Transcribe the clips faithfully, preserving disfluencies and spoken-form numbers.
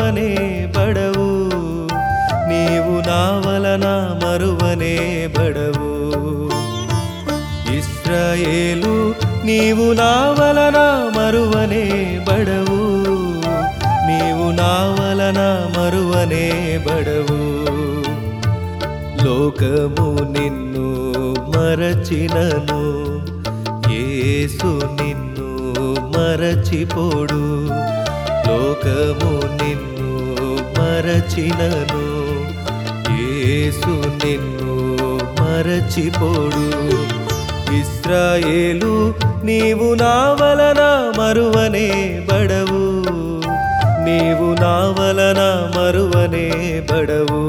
మరువనే బడవు, నీవు నా వలన మరువనే బడవు. ఇశ్రాయేలు నీవు నా వలన మరువనే బడవు, నీవు నా వలన మరువనే బడవు. లోకము నిన్ను మరచినను, యేసు నిన్ను మరచిపోడు. లోకము నిన్ను మరచినను, యేసు నిన్ను మరచిపోడు. ఇశ్రాయేలు నీవు నా వలన మరువనే బడవు, నీవు నా వలన మరువనే బడవు.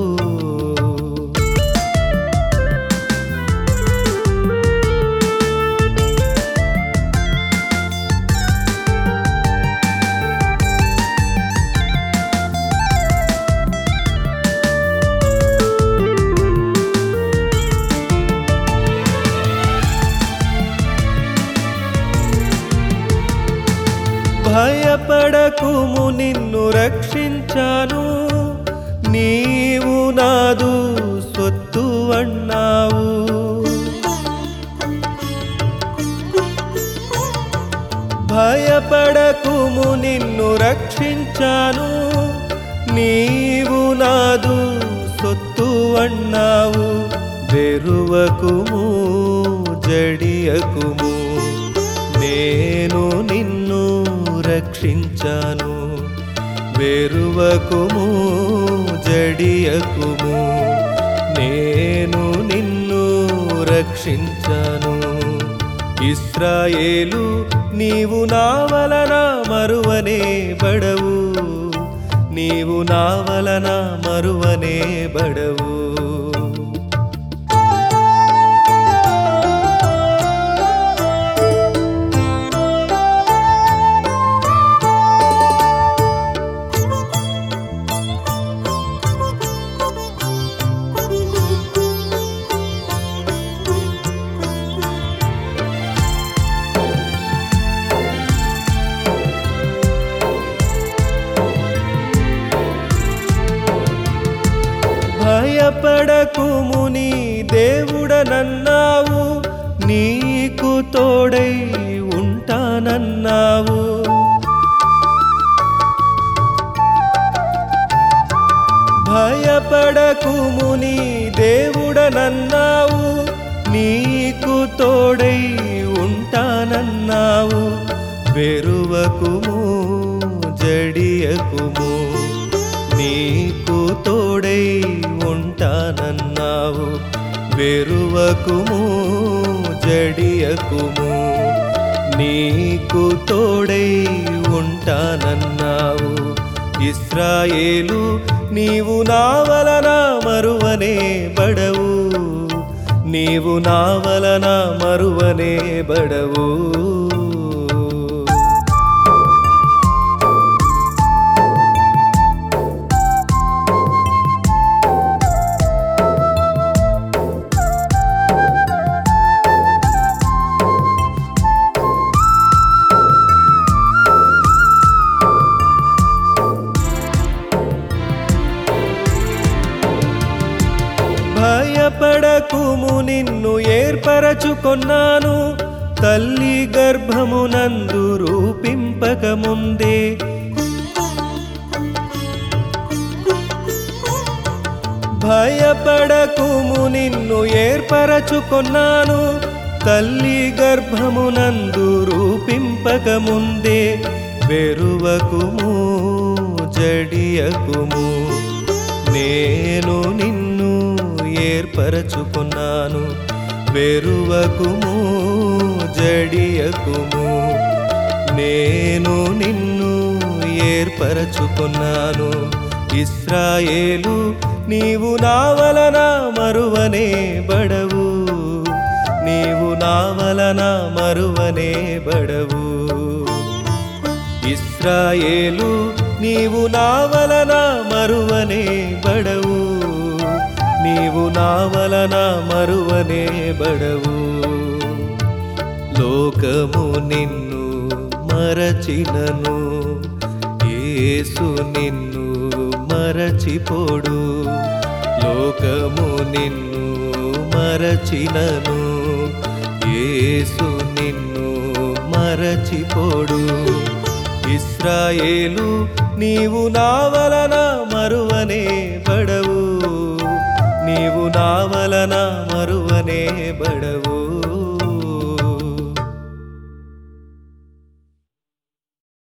భయపడకుము నిన్ను రక్షించాను, నీవు నాదు సొత్తు అన్నావు. భయపడకుము నిన్ను రక్షించాను, నీవు నాదు సొత్తు అన్నావు. వెరువకుము జడియకుము, నేను నిన్ను రక్షించాను. వెరువకుము జడియకుము, నేను నిన్ను రక్షించాను. ఇశ్రాయేలు నీవు నా వలన మరువనే బడవు, నీవు నా వలన మరువనే బడవు. భయపడకుము నీ దేవుడనన్నావు, నీకు తోడై ఉంటానన్నావు. భయపడకుము నీ దేవుడనన్నావు, నీకు తోడై ఉంటానన్నావు. వెరువకుము జడియకుము, నీకు తోడై ఉంటానన్నావు. వెరువకుము జడియకుము, నీకు తోడై ఉంటానన్నావు. ఇశ్రాయేలు నీవు నా వలన మరువనే బడవు, నీవు నా వలన మరువనే బడవు. భయపడకుము నిన్ను ఏర్పరచుకొన్నాను, తల్లి గర్భమునందు రూపింపకముందే. భయపడకుము నిన్ను ఏర్పరచుకొన్నాను, తల్లి గర్భమునందు రూపింపకముందే. వెరువకుము జడియకుము, నేను నిన్ను ఏర్పరచుకున్నాను. వెరువకుము జడియకుము, నేను నిన్ను ఏర్పరచుకున్నాను. ఇశ్రాయేలు నీవు నా వలన మరువనే బడవు, నీవు నా వలన మరువనే బడవు. ఇశ్రాయేలు నీవు నా వలన మరువనే బడవు, నీవు నా వలన మరువనే బడవు. లోకము నిన్ను మరచినను, యేసు నిన్ను మరచిపోడు, లోకము నిన్ను మరచినను, యేసు నిన్ను మరచిపోడు. ఇశ్రాయేలు నీవు నా వలన మరువనే బడవు, నీవు నా వలన మరువనే బడవు.